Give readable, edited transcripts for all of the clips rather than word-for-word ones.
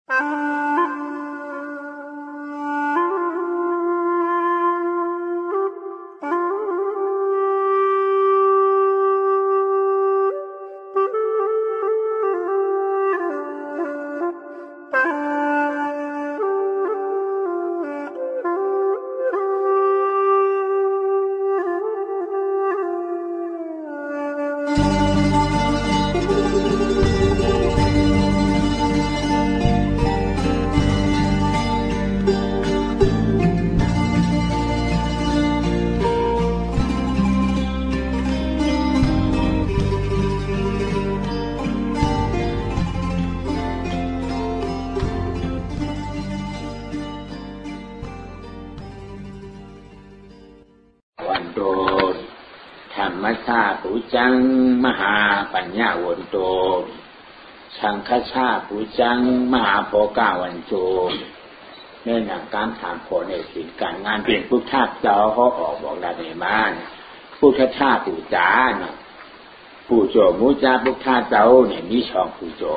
ปูจังมหาปัญญาวันโตสังฆชาปูจังมหาโภกาวันโตในหนังการถามขอในสิ่งการงานเปลี่ยนพุทธาเจ้าเขาออกบอกได้ในบ้านพุทธชาปูจานะผู้โจมูจาพุทธาเจ้าเนี่ยมีช่องผู้โจ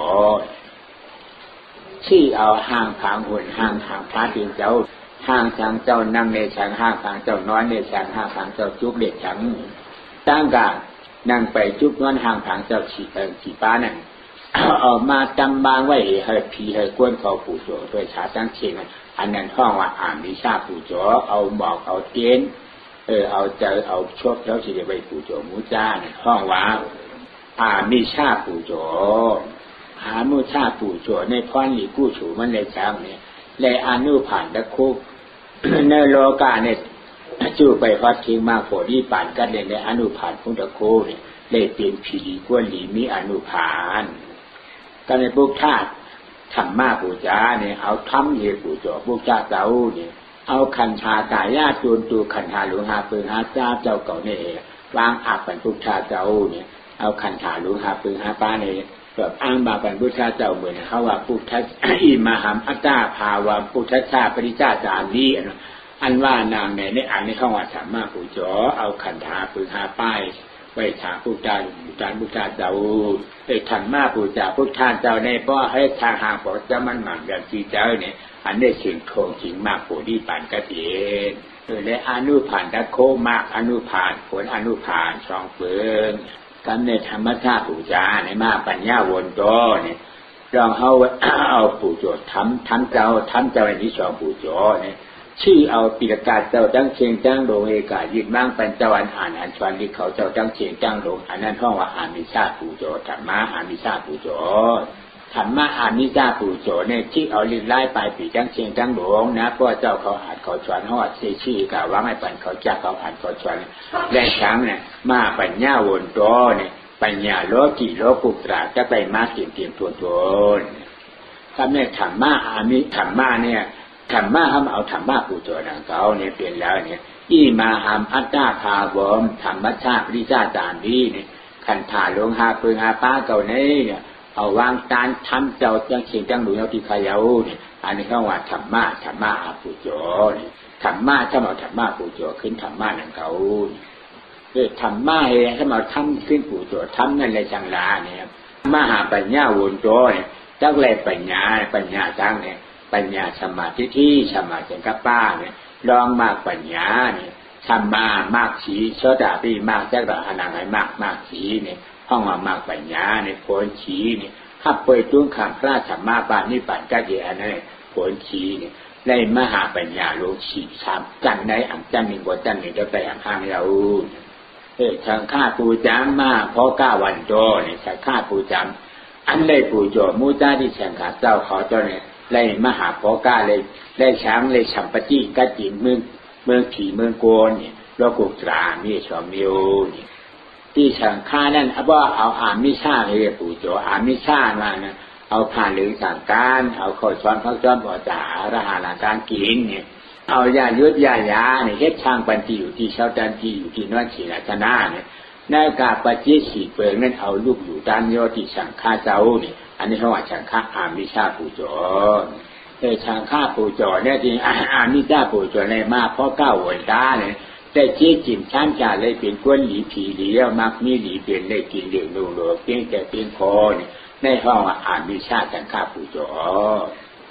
ที่เอาห้างผางหุ่นห้างผางพระเป็นเจ้าห้างทางเจ้านั่งในฉันห้างทางเจ้าน้อยในฉันห้างทางเจ้าจุกเด็กฉันตั้งการนั่งไปจุกน้อยห้างทางเจ้าฉีป้านั่นเอามาจำบางไว้ให้ผีให้กวนเขาผู้โจโดยชาตั้งเชียงอันนั้นห้องว่าอ่านวิชาผู้โจเอาหมอกเอาเตียนเอาเจอเอาชกแล้วสิจะไปผู้โจมูจ้าเนี่ยห้องว่าวิชาผู้โจหามูชาผู้โจในพรหลีกู้ฉูมันเลยจังเนี่ยเลยอนุผ่านตะคุกในโลกาเนี่ยจู่ไปฮอดทิ้งมาโผล่ป่านกันเลยในอนุผ่านพุทธโคเนี่ยเลยเป็นผีกวนหลีมีอนุผ่านกันในพุทธาธรรมะปูจาเนี่ยเอาธรรมเยปูโจพุทธาเจ้าเนี่ยเอาขันธาตายาจูนตูขันธาหลวงหาปืนหาเจ้าเก่าเนี่ยวางอับเป็นพุทธาเจ้าเนี่ยเอาขันธาหลวงหาปืนหาป้าเนี่ยแบบอ้างมาเป็นพุทธาเจ้าเหมือนเขาว่าพุทธอิมหัมอัตตาภาวะพุทธชาปริจาจารีอันว่านางในอันนี้เขาว่าธรรมะปูโจเอาขันธาปืนหาป้ายไว้ถามพุทธาพุทธาเจ้าธรรมะปูจาพุทธาเจ้าในป้อให้ทางห่างบอกจะมันหมั่นแบบจีเจ้าเนี่ยอันนี้เสียงโทงจริงมากโผล่ป่านกระเทียนและอนุผ่านตะโคมากอนุผ่านผลอนุผ่านช่องเฟืองกันในธรรมชาติปูจาในมาปัญญาวนโตเนี่ยลองเอาปูโจทำเจ้าในที่สองปูโจเนี่ยชื่อเอาปิฎกาเจ้าตั้งเชียงตั้งโรงเอกายิดบ้างเป็นเจ้าอ่านชวนที่เขาเจ้าตั้งเชียงตั้งโรงอันนั้นห้องว่าอามิชาปูโจธรรมะอามิชาปูโจธรรมะอามิชาปูโจเนี่ยที่เอาลิ้นไล่ไปปีตั้งเชียงตั้งโรงนะเพราะเจ้าเขาอ่านเขาชวนห้องชื่อกะว่าไม่เป็นเขาจักเขาอ่านเขาชวนแรกครั้งเนี่ยมาปัญญาวนโตเนี่ยปัญญาโลกิโลกุตระจะไปมาเกี่ยมตัวคำเนี่ยธรรมะอามิธรรมะเนี่ยธรรมะเอาธรรมะปูโจดังเขาเนี่ยเปลี่ยนแล้วเนี่ยอีมาหัมอัตตาภาวมธรรมชาติปริจาจารนี้เนี่ยขันธาหลวงหาปืนหาป้าเก่าเนี่ยเอาวางตานทำเจ้าจังเชียงจังหลวงเอาที่ขยาวเนี่ยอันนี้เขาว่าธรรมะปูโจเนี่ยธรรมะถ้าเอาธรรมะปูโจขึ้นธรรมะดังเขาธรรมะเองถ้าเอาทำขึ้นปูโจทำนั่นเลยจังลาเนี่ยมหาปัญญาวนโตเนี่ยจักเลยปัญญาจังเนี่ยปัญญาสมาธิที่สมาธิกับป้าเนี่ยลองมากปัญญาเนี่ยธรรมะมากสีโสดาปิมากจักระอนังไงมากสีเนี่ยห้องว่ามากปัญญาเนี่ยผลสีเนี่ยถ้าเปิดตุ้งขังพระธรรมะปานิปันก็เดียนเนี่ยผลสีเนี่ยในมหาปัญญาโลกสีสามจันในอันจันหนึ่งบนจันหนึ่งจะไปอันข้างเราทางข้าปูจามมาเพราะก้าวันโตเนี่ยทางข้าปูจามอันได้ปูโจมูจ้าที่แข่งขันเจ้าเขาเจ้าเนี่ยเลยมหาโภกาเลยช้างเลยฉัมปจิกัจจิเมืองผีเมืองโกนเนี่ยโลกุตรามีชอมิโอเนี่ยที่ฉันฆ่านั่นว่าเอาอามิชาเลยปู่โจอามิชามานะเอาผ่านหรือสั่งการเอาข้าวช้อนข้าวจ้อนบ่อจ่าระหาการกินเนี่ยเอายายุดยาเนี่ยเฮ็ดช่างปันที่อยู่ที่เช้าจันที่อยู่ที่นวดศรีราชนาเนี่ยในกาปจิสีเปิงนั่นเอาลูกอยู่ด้านโยที่ฉันฆ่าเจ้าเนี่ยอันนี้เขาว่าฉันฆ่าอามิชาปูโจฉันฆ่าปูโจเนี่ยจริงอามิชาปูโจในมาเพราะก้าวหัวตาเนี่ยแต่เจ๊จิ๋มช้างจ่าเลยเป็นก้นหลีผีหลีแล้วมักมีหลีเป็นได้กินเหลืองโลเพียงแต่เพียงคอเนี่ยในห้องอามิชาฉันฆ่าปูโจ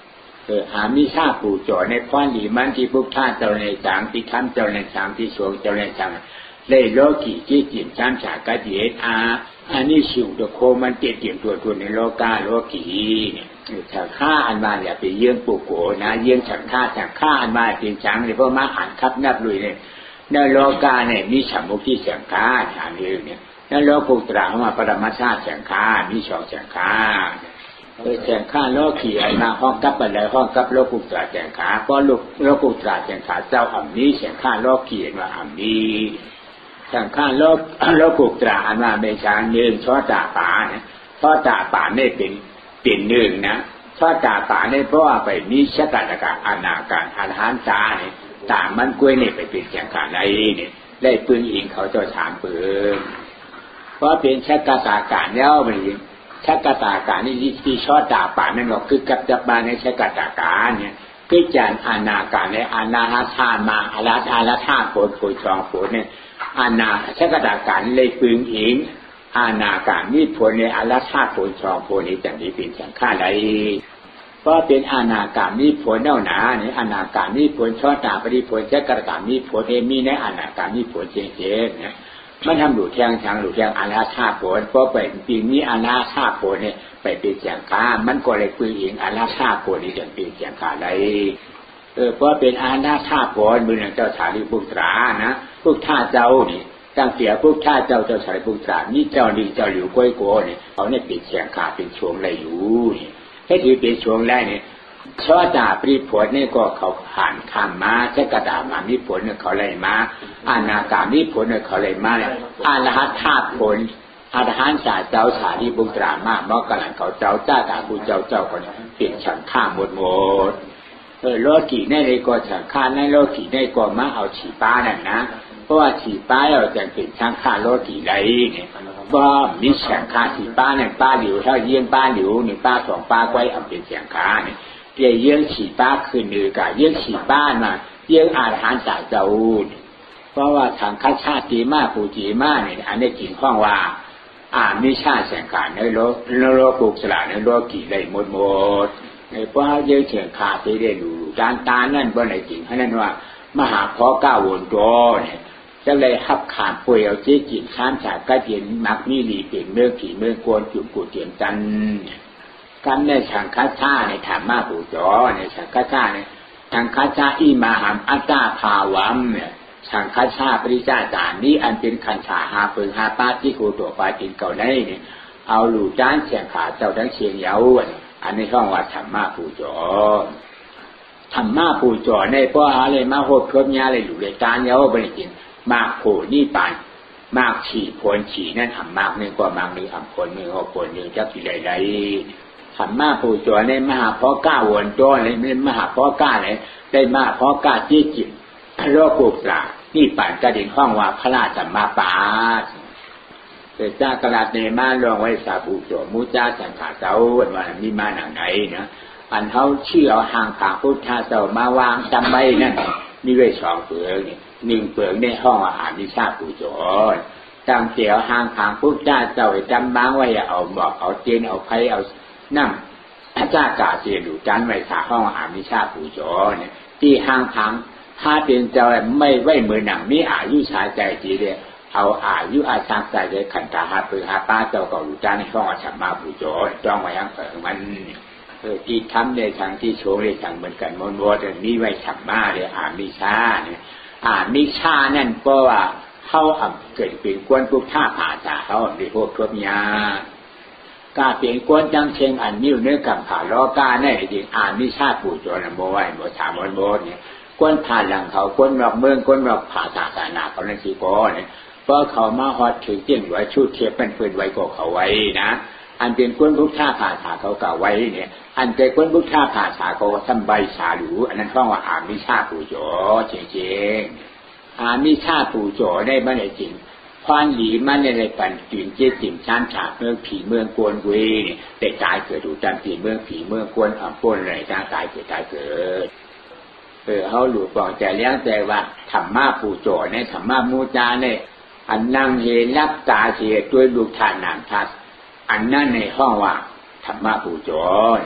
อามิชาปู่จ่อในพรหลีมันที่พุทธะเจ้าในจางที่ทำเจ้าในจางที่สวงเจ้าในจางเลยโลกีที่จิตชั้นฉากะเดียอันนี้ชิวตัวโคมันเตียมตัวในโลกาโลกีเนี่ยฉันฆ่าอันมาเนี่ยไปเยี่ยงปู่โกนะเยี่ยงฉันฆ่าอันมาเป็นช้างเลยเพราะมาหันคับนับลุยเนี่ยในโลกาเนี่ยมีฉันมุขีฉันฆ่าอันนี้เนี่ยในโลกุตระมาปรมาชาฉันฆ่ามีสองฉันฆ่าฉันฆ่าโลกีอันมาห้องกับอะไรห้องกับโลกุตระฉันฆ่าเพราะโลกุตระฉันฆ่าเจ้าอันนี้ฉันฆ่าโลกีมาอันนี้ฉันฆ่าโลกุตระอันมาเป็นช้างหนึ่งช่อตาป่าเนี่ยช่อตาป่าเนี่ยเป็นหนึ่งนะช่อตาป่าเนี่ยเพราะว่าไปมีชะกาตกะอนาการอรหันตาเนี่ยตามันกล้วยเนี่ยไปเป็นฉันฆ่าอะไรเนี่ยได้ปืนอิงเขาจะถามปืนเพราะเป็นชะกาตาการแล้วมันชะกาตาการนี่ที่ช่อตาป่านั่นหรอกคือกับจับบานในชะกาตาการเนี่ยคือจานอนาการในอนาหาธามาอาราธาโผล่ชองโผล่เนี่ยอาณาชะกตาการเลยปึงอิงอาณาการมีผลในอาราธาผลชองผลนี้จังนี้เป็นสังฆาใดเพราะเป็นอาณาการมีผลเน่าหนาเนี่ยอาณาการมีผลช่อตาปริผลชะกตาการมีผลมีในอาณาการมีผลเจนเนี่ยมันทำหลุดแทงอาราธาผลเพราะไปปีนี้อาราธาผลเนี่ยไปเป็นสังฆามันก็เลยปึงอิงอาราธาผลนี้จังเป็นสังฆาใดเพราะเป็นอาณาธาผลมือหนึ่งเจ้าสารีบุตรานะพวกท่าเจ้านี่ตั้งเสียพวกท่าเจ้าสารีบุตรานี่เจ้าดีเจ้าหลิวก้อยโกนี่เขาเนี่ยปิดเสียงขาเป็นช่วงไรอยู่นี่ให้ถือเป็นช่วงแรกเนี่ยช่อตาปริผลนี่ก็เขาผ่านข้ามมาชะกตามามีผลเนี่ยเขาเลยมาอาณาการมีผลเนี่ยเขาเลยมาอาณาธาผลอาหารสาเจ้าสารีบุตรามากเมื่อกำลังเขาเจ้าจ้าตาผู้เจ้าคนเปลี่ยนฉันข้ามหมดโลกีในเลยก็ฉันฆ่าในโลกีในก็มาเอาฉีป้านั่นนะเพราะว่าฉีป้าเราจะเป็นช่างฆ่าโลกีไรเนี่ยว่ามีฉันฆ่าฉีป้าเนี่ยป้าหลิวถ้าเยี่ยงป้าหลิวนี่ป้าสองป้าไว้เอาเป็นฉันฆ่าเนี่ยเกี่ยเยี่ยงฉีป้าคืนนือกับเยี่ยงฉีป้ามาเยี่ยงอาหารจากเจ้าเพราะว่าทางข้าชาติมาปูจีมาเนี่ยอันนี้จริงข้องว่ามีชาติฉันฆ่าในโลกุสละในโลกีไรหมดเพราะเยอะเฉียงขาดไปได้ดูการตานั่นบ่ได้จริงเพราะนั้นว่ามหาพ่อก้าววนโตเนี่ยจะเลยหับขาดป่วยเอาเจ๊จิตช้ามฉากก็เย็นมักนี่หลีเปลี่ยนเมื่อขี่เมื่อโกนจุดกูเตียนจันกันในสังฆาชาในธรรมะปู่จอในสังฆาชาในสังฆาชาอิมาหัมอัตตาภาวัมเนี่ยสังฆาชาปริจาจารนี้อันเป็นขันธาหาเพิงหาป้าที่โคตัวปลายกินเก่าได้เนี่ยเอาหลู่จ้านเสียงขาเจ้าทั้งเชียงเยาอันนี้ช่องว่าธรรมะปู่จอธรรมะปู่จอในเพราะอะไรมาโหดครบยาเลยหลู่เลยการเยาบริจินมากโผนี่ปานมากฉี่ผลฉี่นั่นทำมากหนึ่งกว่ามากหนึ่งทำผลหนึ่งหกผลหนึ่งจะกี่ใดธรรมะปู่จอในมหาพ่อก้าวนโตเลยไม่มหาพ่อก้าเลยได้มหาพ่อก้าจี้จิตโลกุตระนี่ปานกระดิ่งห้องว่าพระราชมาปาแต่เจ้ากระดาษเนมาลองไว้สาปู่จอมูจ้าสังขาเจ้าว่ามีมาหนังไหนนะอันเขาเชื่อเอาห่างขาพุทธาเจ้ามาวางจำไว้นั่นมีไว้สองเปลือกนี่หนึ่งเปลือกในห้องอาหารวิชาปู่จอตั้งเสียวห่างขาพุทธาเจ้าจำบ้างไว้เอาบอกเอาเจนเอาไผ่เอาน้ำอาจารย์กาเสียดูจันไว้ขาห้องอาหารวิชาปู่จอเนี่ยที่ห่างพังถ้าเป็นเจ้าไม่ไว้มือหนังมีอายุชาใจจีเดียเอาอายุอาชาใจเลยขันตาหาปืนหาป้าเจ้าก็รู้จ้าในห้องอาชมาปู่จอจ้องไว้ยังเปิดมันที่ทำในทางที่โชว์ในทางเหมือนกันมนวดนี่ไว้ฉับมาเลยมิชาเนี่ยมิชานั่นเพราะว่าเขาเกิดเป็นกวนพวกท่าผ่าจ่าเขาในพวกครบยากาเปลี่ยนกวนจังเชียงอันนิ้วเนื้อกับผ่าล้อกาแน่จริงมิชาปู่จอนะโมไว้โมถามโมเนี่ยกวนผ่าหลังเขากวนรอกเมืองกวนรอกผ่าจ่าแต่หนาเขาในสีก้อนเนี่ยเพราะเขามาฮอดถือเจียงไว้ชุดเทียบเป็นปืนไว้ก็เขาไว้นะอันเป็นก้นพุทธาผ่าฉาเขาเก่าไว้เนี่ยอันเป็นก้นพุทธาผ่าฉาเขาทำใบฉาหรูอันนั้นท่องว่ามิชาปู่จอจริงๆมิชาปู่จอได้มาในจริงความหลีมันในปันตื่นเจี๊ยจิ่มชั้นฉาเมืองผีเมืองกวนเวเนี่ยแต่ตายเกิดดูจันผีเมืองผีเมืองกวนกวนอะไรตายเกิดเขาหลุดบอกใจเลี้ยงใจว่าธรรมะปู่จอในธรรมะมูจาในอันนั่งเฮรับตาเสียด้วยลูกทานนามทัศอันนั้นในห้องว่าธรรมะปู่จอ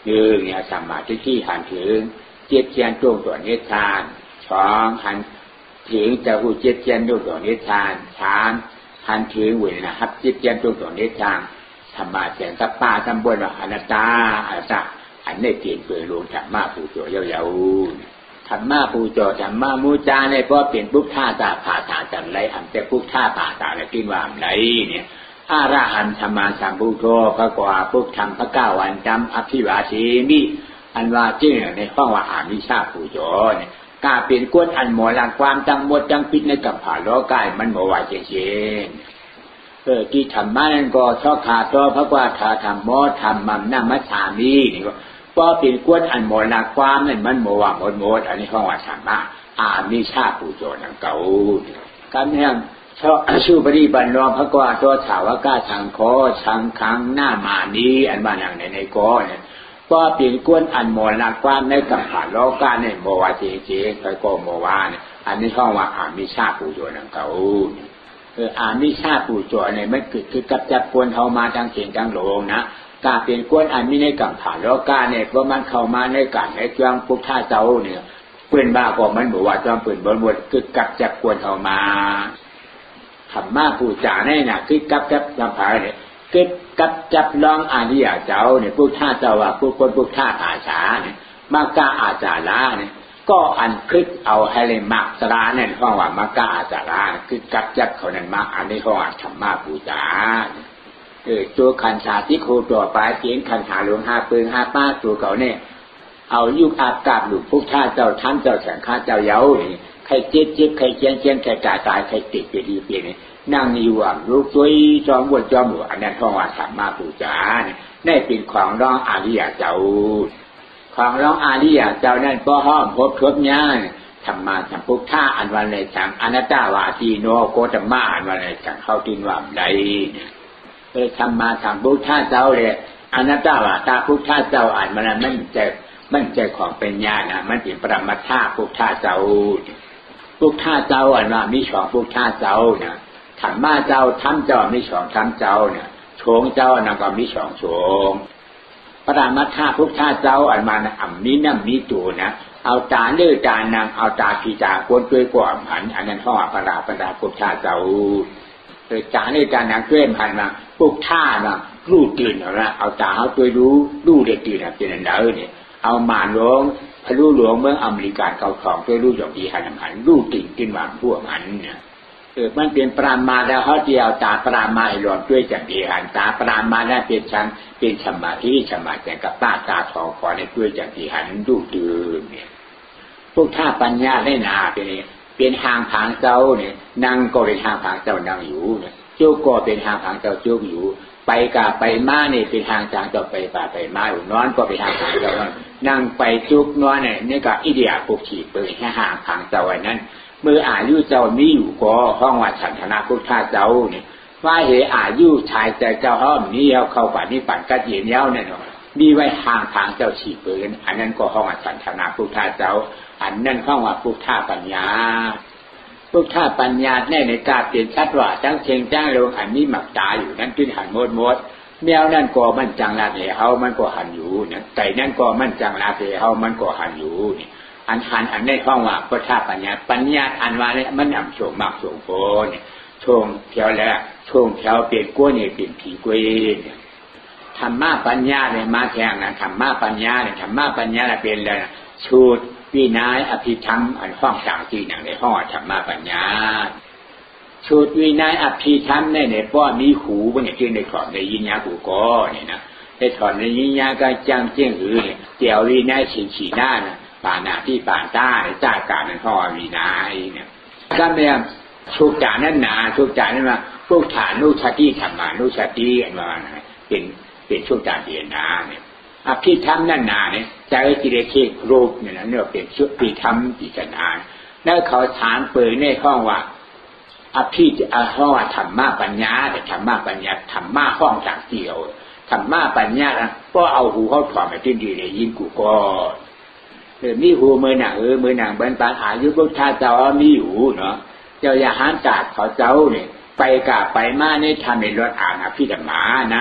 เนี่ยสัมมาทิฏฐิหันถึงเจ็ดเจียนตรงตัวนิพพานสองหันถึงจะหูเจ็ดเจียนตรงตัวนิพพานสามหันถึงเวนะครับเจ็ดเจียนตรงตัวนิพพานสัมมาเสียงกับป้าทำบนว่าอนัตตาอนัตตาอันนี้เปลี่ยนเปลือยลงธรรมะผู้โจยาวๆธรรมะผู้โจธรรมะมูจาในเพราะเปลี่ยนปุ๊บท่าตาผ่าตาจันไรอันแต่ปุ๊บท่าผ่าตาอะไรกินว่าไรเนี่ยอรหันต์ธรรมาสัมพุทโธพระกว่าปุ๊บทำพระเก้าวันจำอภิวาเทมิอันว่าจริงในห้องว่าอามิชาผู้โจเนี่ยกาเปลี่ยนก้นอันหมอหลังความจังหมดจังปิดในกับผ่าล้อกายมันโมวาเชนที่ธรรมะนั่นก็ชอบขาดพระกว่าธรรมโมธรรมมัมนามัชฌามินี่ก็พอเป็นก้นอันหมดหลักความนั่นมันโมว่าหมดอันนี้ห้องว่าธรรมะอามิชาผู้โจนั่นเก่าการเนี่ยชอบชูปริบันรองพระกว่าตัวถาวก้าชังโคชังคังหน้ามานี้อันว่าอย่างในก้อนเนี่ยพอเป็นก้นอันหมดหลักความในกับผ่านโลกาเนี่ยโมว่าเจใครก็โมว่าเนี่ยอันนี้ห้องว่าอามิชาผู้โจนั่นเก่าอามิชาผู้โจเนี่ยมันคือกับจับกวนเขามาทางเสียงทางโลงนะกาเป็นก้นอันมีในกับผ่านโลกาเนี่ยเพราะมันเข้ามาในการในจ้างพุทธาเจ้าเนี่ยเปื่อนบ้าก็มันบอกว่าจ้างเปื่อนบนหมดคือกับจับกวนเขามาธรรมะผู้จาเนี่ยนะคือกับจับลำพายเนี่ยคือกับจับลองอาริยเจ้าเนี่ยพุทธาเจ้าว่าผู้คนพุทธาอาชาเนี่ยมากาอาจาระเนี่ยก็อันคึกเอาให้เลยมักสราเนี่ยห้องว่ามากาอาจาระคือกับจับเขานั้นมาอันนี้ห้องธรรมะผู้จาตัวขันธาที่ครูตัวปลายเขียนขันธาหลวงห้าปืนห้าป้าตัวเขาเนี่ยเอายุคอาบกาบหลุดพุทธาเจ้าท่านเจ้าแสงข้าเจ้าเย้านี่ใครเจ็บใครเจียนใครตายใครติดไปดีเปลี่ยนนั่งอยู่อ่ะลูกตัวจอมบนจอมหัวอันนั้นท้องว่าธรรมะผู้จาเนี่ยได้เป็นของร้องอาริยเจ้าของร้องอาริยเจ้านั่นก็ห้อมพบทบย่างธรรมะสัมพุทธาอันวันในฉังอนัตตาวาทีโนโกตมะอันวันในฉังเข้าตินว่าใดธรรมะสัมพุทธาเจ้าเลยอนัตตาวาตาพุทธาเจ้าอันมันใจของเป็นญาณนะมันเป็นปรมัตถาพุทธาเจ้าพุทธาเจ้าอันว่ามีสองพุทธาเจ้านะธรรมะเจ้าธรรมเจ้ามีสองธรรมเจ้าเนี่ยโฉงเจ้านั่นก็มีสองโฉงปรมัตถาพุทธาเจ้าอันมาอัมมีน้ำมีตัวนะเอาตาเลือตานางเอาตาพีตาคนด้วยกว่าหันอันนั้นห้อปราพุทธาเจ้าจาในการนางเพื่อนพันมาพวกท่านะรู้ตื่นแล้วนะเอาตาเขาตัวรู้เด็กตื่นเป็นอันเดิมเนี่ยเอาหมานหลวงพระรู้หลวงเมืองอเมริกาเก่าของตัวรู้อย่างดีหันรู้ตื่นวางพวกมันเนี่ยมันเป็นปรามาแล้วเขาจะเอาตาปรามาหลวงด้วยจากดีหันตาปรามาได้เป็นชั้นเป็นสมาธิสมาธิกับป้าตาทองขอในด้วยจากดีหันรู้ตื่นเนี่ยพวกท่าปัญญาได้นาเป็นหางผางเจ้าเนี่ยนั่งก็เป็นหางผางเจ้านั่งอยู่เนี่ยจุกก็เป็นหางผางเจ้าจุกอยู่ไปกาไปมาเนี่ยเป็นหางจางเจ้าไปป่าไปมาอยู่นอนก็เป็นหางผางเจ้านั่งไปจุกนอนเนี่ยนี่ก็อิเดียปุกฉีดเปิดให้หางผางเจ้าไว้นั้นเมื่ออายุเจ้ามีอยู่ก็ห้องว่าฉันธนาพุทธาเจ้าเนี่ยว่าเหอายุชายใจเจ้าห้อมนี้เอาเข้าป่านี้ปั่นกัดเย็นเย้าเนี่ยมีไว้หางผางเจ้าฉีดเปิดอันนั้นก็ห้องว่าฉันธนาพุทธาเจ้าอันนั่นห้องว่าพุทธาปัญญาพุทธาปัญญาแน่ในกาเปลี่ยนชัดว่าจังเชงจ้างลงอันนี้หมักตาอยู่นั่นขึ้นหันหมดแมวนั่นก็มันจังลาเทเฮามันก็หันอยู่เนี่ยไก่นั่นก็มันจังลาเทเฮามันก็หันอยู่นี่อันหันอันในห้องว่าพุทธาปัญญาอันว่าเนี่ยมันนำโฉมมากโฉมโพเนี่ยโฉมเพียวแล้วโฉมเพียวเปลี่ยนกล้วยเนี่ยเปลี่ยนผีกล้วยเนี่ยธรรมะปัญญาเนี่ยมาแทงนะธรรมะปัญญาเนี่ยธรรมะปัญญาเป็นอะไรชูดวินัยอภิธรรมอันห้องต่างที่หนังในห้องธรรมะปัญญาชุดวินัยอภิธรรมเนี่ยป้อมีหูมันเนี่ยชื่อในถอนในยิญญากูก็เนี่ยนะในถอนในยิญญาก็จังเจียงหือเนี่ยเตี่ยววินัยฉีหน้านะป่าหน้าที่ป่าใต้จ้าการนั้นห้องวินัยเนี่ยก็เนี่ยชุกจานั่นนาชุกจานั่นมาพวกฐานุชติธรรมานุชติอันว่าเป็นชุกจาเดียนาเนี่ยอภิธรรมนั่นนาเนี่ยใจกิเลสรูปเนี่ยนะเนี่ยเป็นชุดภิธรรมพิจารณาแล้วเขาถามเปิดในห้องว่าอภิห้องว่าธรรมะปัญญาแต่ธรรมะปัญญาธรรมะห้องจากเดียวธรรมะปัญญานะก็เอาหูเขาถอดมาที่ดีเลยยินกูก็มีหูมือหนังมือหนังบรรพอายุพุทธาเจ้ามีหูเนาะเจ้าอย่าหันจากเขาเจ้าเนี่ยไปกาไปมาในทำในรถอ่านอภิธรรมานะ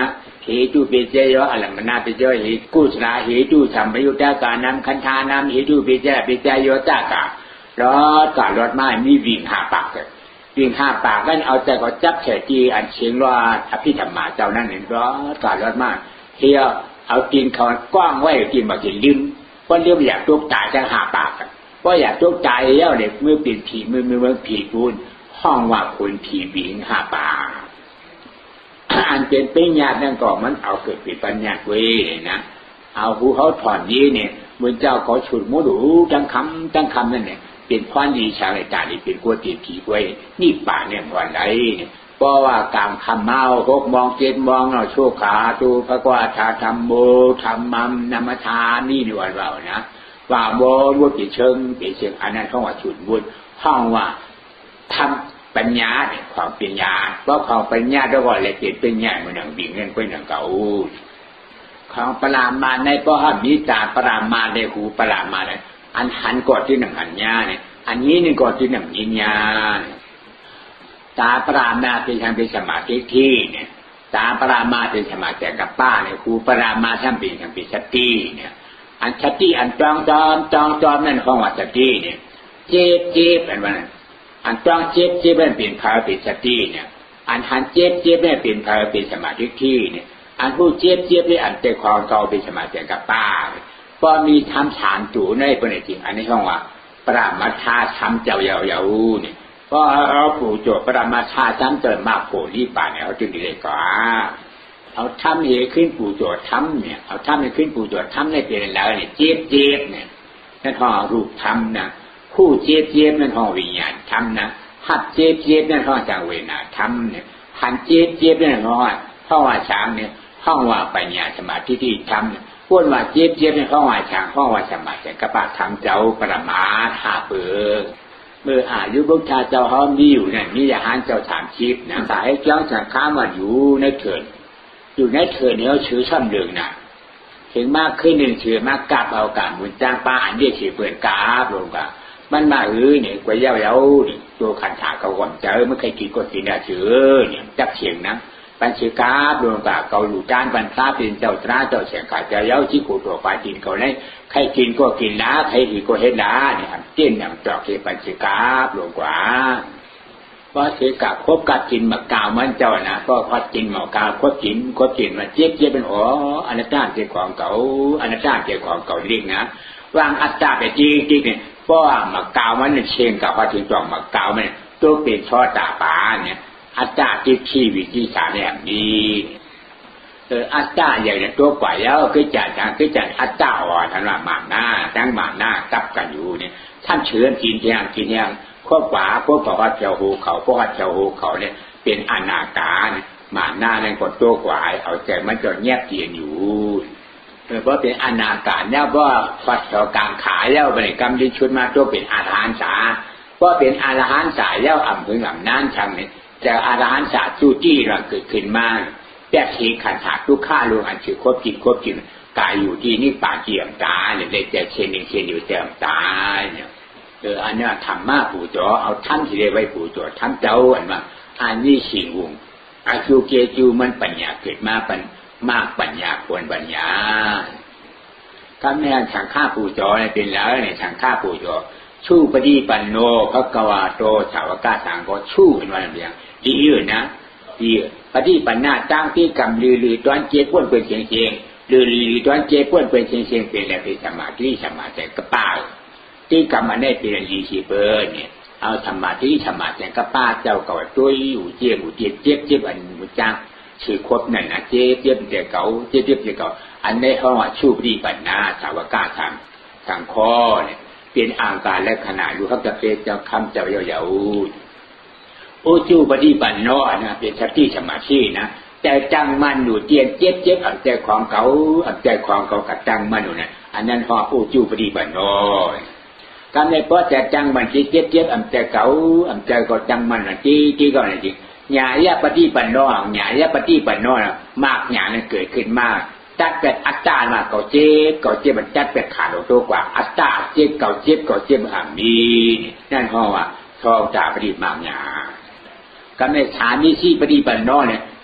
เหตุเปเจยออะไรมันน่าเปเจยเหตุกุศลเหตุสัมปยุตตากานัมคันธานัมเหตุเปเจยอตาการถการถไม้มีวิ่งหาปากวิ่งหาปากนั่นเอาใจก็จับแฉจีอันเชียงว่าอภิธรรมาเจ้านั่นเห็นรถการถไม้เที่ยวเอากินเขากว้างไว้กินมากินลืมเพราะเรื่องอยากตุกตายจะหาปากเพราะอยากตุกตายแล้วเด็กเมื่อเปลี่ยนผีเมื่อผีกูนห้องว่าคนผีวิ่งหาปากอันเป็นปัญญานั่นก็มันเอาเกิดเป็นปัญญาเว้ยนะเอาผู้เขาถอนนี้เนี่ยมือเจ้าเขาฉุดมุดูจังคำนั่นเนี่ยเป็นพรดีชาในตานี่เป็นกัวตีผีไว้นี่ป่าเนี่ยวันไรเนี่ยเพราะว่ากลางคำเมาหกมองเจ็ดมองเราโชคขาตูพระกวาชาธรรมโมธรรมัมนามทานนี่ในวันเรานะว่าโมวัดปีเชิงอันนั้นเขาว่าฉุดบุญห้องว่าทำปัญญาเนี่ยความปัญญาเพราะความปัญญาแล้วก็เลยเป็นปัญญาเหมือนอย่างบิ่งเงินเป็นอย่างเก่าของปรามาในเพราะมีตาปรามาในหูปรามาเนี่ยอันหันก่อนที่หนึ่งหันญาเนี่ยอันนี้หนึ่งก่อนที่หนึ่งยิญญาตาปรามาเป็นทางเป็นสมาธิที่เนี่ยตาปรามาเป็นสมาธิกับป้าเนี่ยหูปรามาท่านเป็นทางเป็นสติเนี่ยอันสติอันจองนั่นของว่าสติเนี่ยเจ็บอันว่าอันต้องเจ็บนั่นเป็นภาวะเป็นสติเนี่ยอันหันเจ็บนั่นเป็นภาวะเป็นสมาธิที่เนี่ยอันผู้เจ็บนี่อันแต่ความเก่าเป็นสมาธิกับป้าพอมีทำฌานจู่ในเป็นจริงอันนี้ห้องว่าปรามาชาทำเจ้าเยาเนี่ยเพราะเราปู่โจปรามาชาทำเจริญมากโผล่ป่าเนี่ยเขาจึงได้ก่อนเอาทำเอขึ้นปู่โจทำเนี่ยเอาทำเอขึ้นปู่โจทำได้เป็นแล้วเนี่ยเจ็บเนี่ยนั่นห้องรูปทำนะคู่เจ็บนั่นห้องวิญญาณทำนะหัดเจ็บนั่นห้องจังเวนาทำเนี่ยหันเจ็บนั่นห้องว่าช้างเนี่ยห้องว่าปัญญาสมาธิที่ทำพูดว่าเจ็บในห้องว่าช้างห้องว่าสมาธิกระปะทำเจ้าประมาทหาเปิงเมื่ออายุบุคคลเจ้าห้องมีอยู่เนี่ยมีอาหารเจ้าถามชีพนะสายเจ้าสังข้ามาอยู่ในเถิดเนี่ยชื่อช่ำเดืองนะถึงมากขึ้นหนึ่งชื่อมากกราบเอาการบุญจ้างป้าอันเดียชื่อเปิดกราบลงกันมันมาเนี่ยกว่าเย้าเนี่ยตัวขันถาเขาก่อนเจอไม่เคยกินก็กินได้ชื่อเนี่ยจับเฉียงนะปัญชกาดวงตาเกาหลูด้านบรรพาเป็นเจ้าตราเจ้าเสียงขาดใจเย้าที่กูตัวปลากินเขาเนี่ยใครกินก็กินล้าใครกินก็เห็นล้าเนี่ยเจี้ยนอย่างจอกเกปัญชกาดวงกว่าเพราะเสียกับคบกัดกินมะกาวมันเจ้านะก็พัดกินหมอกาวคบกินมาเจี๊ยบเป็นอ๋ออนัตตาเจ้าของเก่าอนัตตาเจ้าของเก่าเรียกนะวางอัตตาไปจริงเนี่ยเพราะมะกาวมันเชียงกับพัดถึงจองมะกาวมันตัวเป็นช่อตาปาเนี่ยอัตตาที่ชีวิตที่สารแบบนี้อัตตาอย่างนี้ตัวกว่าแล้วคือจัดอัตตาอ่อนท่านว่าหมาหน้าตั้งหมาหน้ากับกันอยู่เนี่ยท่านเชื้อกินอย่างข้อขวาพวกว่าเจ้าหูเขาพวกเจ้าหูเขาเนี่ยเป็นอนาการหมาหน้าในคนตัวกว่าเอาใจมันจะแยบเตียนอยู่เพราะเป็นอนาการเนี่ยเพราะฟัดต่อกลางขาแล้วบริกรรมที่ชุดมาตัวเป็นอาหารสาเพราะเป็นอาหารสายแล้วอ่ำพึงอ่ำนั่นชังเนี่ยแต่อาหารศาสตร์จู้จี้เราเกิดขึ้นมาแยกทีขันถาทุกข้าลงอันชื่อควบกินกายอยู่ที่นี่ป่าเกี่ยมตาเนี่ยได้แต่เช่นอยู่เต็มตาเนี่ยอันนี้ธรรมะปู่จ๋อเอาท่านที่ได้ไว้ปู่จ๋อท่านเจ้าอันว่าอันนี้ชิงวงอาชูเกจูมันปัญญาเกิดมาเป็นมากปัญญาควรปัญญาถ้าไม่ทันฉังข้าปู่จ๋อเนี่ยเป็นแล้วเนี่ยฉังข้าปู่จ๋อชู้ปฏิปันโนภควาโตสาวกสังโฆชู้เป็นวันเดียวดีอื่นนะดีปฏิปันนาจ้างที่กำลือตอนเจ็บป้วนเป็นเชียงลือตอนเจ็บป้วนเป็นเชียงเป็นอะไรเป็นสมาธิกระป้าที่กำมันได้เป็นลีชีเบอร์เนี่ยเอาสมาธิกระป้าเจ้าเก่าตัวอยู่เจ็บอันมุจ้างชื่อครบนั่นนะเจ็บแต่เก่าเจ็บแต่เก่าอันในห้องชู้ปฏิปันนาสาวกสังโฆเนี่ยเป็นอาการและขนาดอยู่ครับจะเป็นเจ้าคำเจ้าเยาโอจูปฏิปันโนนะเป็นสติสมาธินะแต่จังมันอยู่เจ็บอันใจของเขากับจังมันอยู่นะอันนั้นห่อโอจูปฏิปันโนทำในเพราะแต่จังมันที่เจ็บอันใจเขาอันใจก็จังมันนะที่ก็อะไรจริงหญายะปฏิปันโนมากหญานั้นเกิดขึ้นมากจัดเป็นอัตตามาเก่าเจ็บมันจัดเป็นขาดตัวกว่าอัตตาเจ็บเก่าเจ็บมีนั่นเพราะว่าทองจ่าปฏิมากหญาก็ไม่ฐานนี้ที่ปฏิบัติน้อยเนี่ย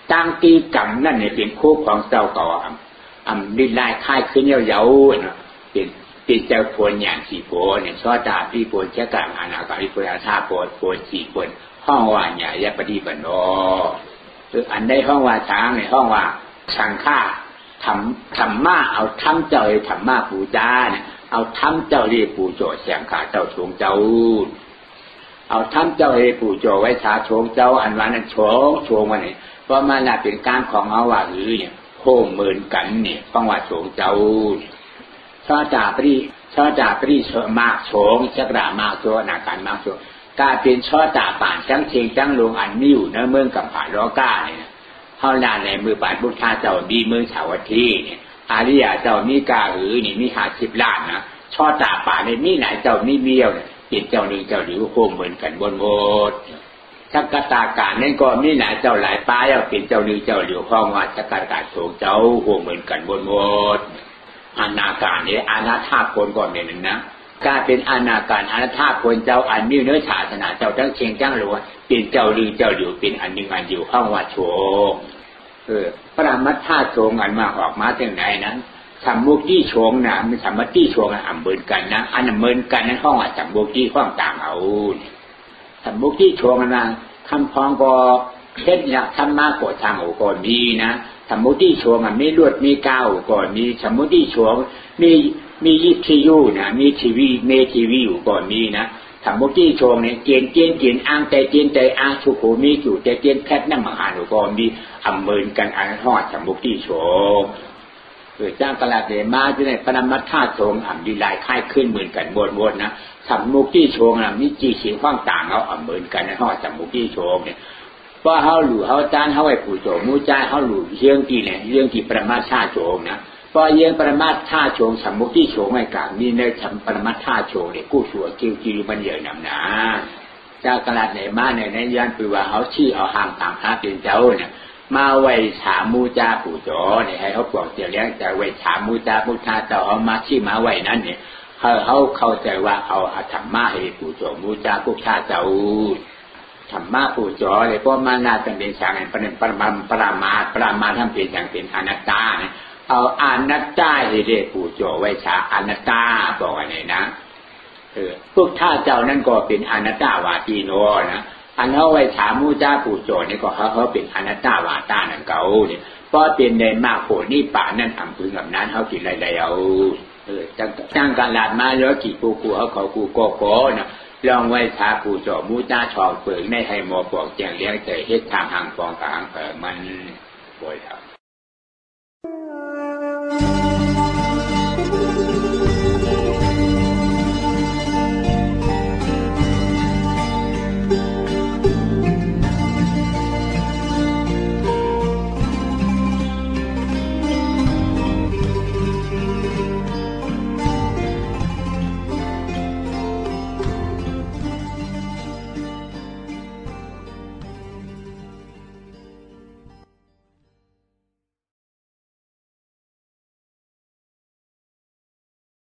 ตั้งตีกรรมนั่นเนี่ยเป็นคู่ของเจ้าก่อดินลายค่ายขึ้นเยาๆเนาะเป็นเจ้าพลอย่างสี่โพเนี่ยชอตาพี่โพเจ้ากลางอนาคาริโพอาชาโพสี่คนห้องว่าใหญ่ยะปฏิบัติโนอันได้ห้องว่าช้างในห้องว่าสังฆาธรรมะเอาทำเจ้าให้ธรรมะปูจาเนี่ยเอาทำเจ้าเรียปูโจเสียงขาเจ้าชงเจ้าเอาทำเจ้าให้ปูโจไว้ชาชงเจ้าอันวันนั้นชงวันนี้เพราะมันน่ะเป็นการของเอาว่าเนี่ยโค้งเหมือนกันเนี่ยต้องว่าชงเจ้าชอจ่าปรีมากชงชักระมากโจนาการมากโจกาเป็นชอจ่าป่านจังเชียงจังลงอันนี้อยู่เนื้อเมืองกับผาล้อก้าเนี่ยเท่านั้นในมือป่านพุทธาเจ้ามีเมืองสาวัตถีเนี่ยอาริยาเจ้ามีกานี่มี50 ล้านนะชอจ่าป่านในมีไหนเจ้ามีเบี้ยวเนี่ยเป็นเจ้าหนึ่งเจ้าหลิวโค้งเหมือนกันบนโบสชักกตาการนั่นก็มีไหนเจ้าหลายป้ายเอาเป็นเจ้าหนึ่งเจ้าหลิวห้องว่าชักกตาโฉงเจ้าโค้งเหมือนกันบนโบสอนาการเนี่ยอนาถาคนก่อนเนี่ยนึงนะการเป็นอนาการอนาถาคนเจ้าอันมีเนื้อศาสนาเจ้าทั้งเชียงจังหลวงเป็นเจ้าหนึ่งเจ้าหลิวเป็นอันหนึ่งอันอยู่ห้องว่าโฉงพระมัทธาโฉงอันมาออกมาถึงไหนนั้นสัมมุติโฉงนะมันสัมมุติโฉงอันเหมือนกันนะอันเหมือนกันนั้นห้องว่าสัมมุติห้องต่างเอาสัมมุติโฉงนะคำพ้องก็เช่นเนี่ยธรรมะโกทางโอก่อนมีนะสมมุติโฉมไม่ลวดมีก้าวก่อนมีสมมุติโฉมมียิทธิยูนะมีทีวีเมทีวีอยู่ก่อนมีนะสมมุติโฉมเนี่ยเกียนอ้างใจอ้างสุขมีอยู่ใจเกียนแพทย์นั่งมหาอยู่ก่อนมีอำเมินกันอันทอดสมมุติโฉมจ้างกลาเดมาที่ในปรมัตถาโฉมดีลายค่ายขึ้นเหมือนกันบนนะสมมุติโฉมนะมีจีสีข้างต่างเอาอำเมินกันอันทอดสมมุติโฉมเนี่ยว่าเขาหลู่เขาจานเขาไว้ปู่โจมูจ้าเขาหลู่เรื่องกี่เนี่ยเรื่องกี่ปรมาชาโฉมนะพอเรื่องปรมาชาโฉมสมมุติโฉมไม่กลางนี่ในทำปรมาชาโฉมเนี่ยกู้ชัวกิ้วมันเยอะหนำหนาเจ้ากระดาษไหนมาในยันปือว่าเขาชี้เอาหางต่างหาเป็นเจ้าเนี่ยมาไว้ฉามูจ้าปู่โจเนี่ยให้เขาบอกเจียวเลี้ยงแต่ไว้ฉามูจ้าพุทธาเจ้าเอามาชี้มาไว้นั่นเนี่ยเขาเข้าใจว่าเอาธรรมะให้ปู่โจมูจ้าพุทธาเจ้าธรรมะผู้จ่อเลยเพราะมันน่าจะเป็นอย่างเป็นปรามาทำเป็นอย่างเป็นอนัตตาเนี่ยเอาอนัตตาให้เรียกผู้จ่อไว้ฉาอนัตตาบอกอะไรนะพวกท่าเจ้านั่นก็เป็นอนัตตาวาทีโนนะอันเขาไว้ฉามูจ้าผู้จ่อนี่ก็เขาเป็นอนัตตาวาตานั่นเก่าเนี่ยเพราะเป็นในมากโผนี่ป่านั่นทำพึงกับนั้นเขากินอะไรเอาจ้างการลาดมาแล้วกี่กูเขากูโกนะลองไว้ชาผู้จ่อมูจ้าชอบเปิงในให้หมอบอกแจงเลี้ยงใจเฮ็ดทางห่างฟองกลางมันบ่อยครับ